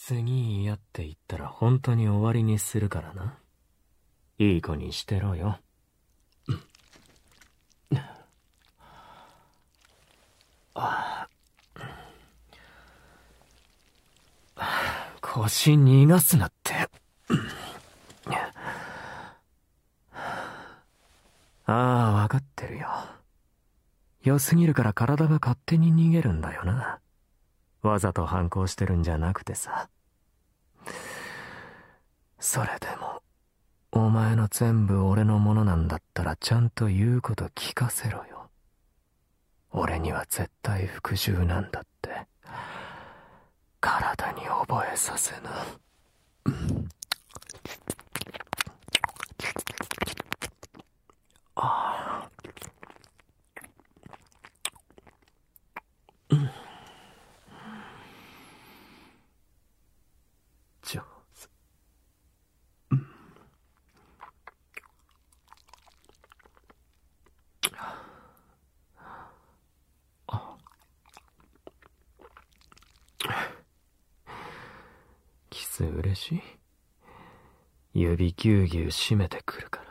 次嫌って言ったら本当に終わりにするからな。いい子にしてろよ。腰逃がすなって。ああ、わかってるよ。良すぎるから体が勝手に逃げるんだよな。わざと反抗してるんじゃなくてさ。それでも、お前の全部俺のものなんだったらちゃんと言うこと聞かせろよ。俺には絶対服従なんだって。体に覚えさせな。ああ。上手。キス嬉しい？指ぎゅうぎゅう締めてくるか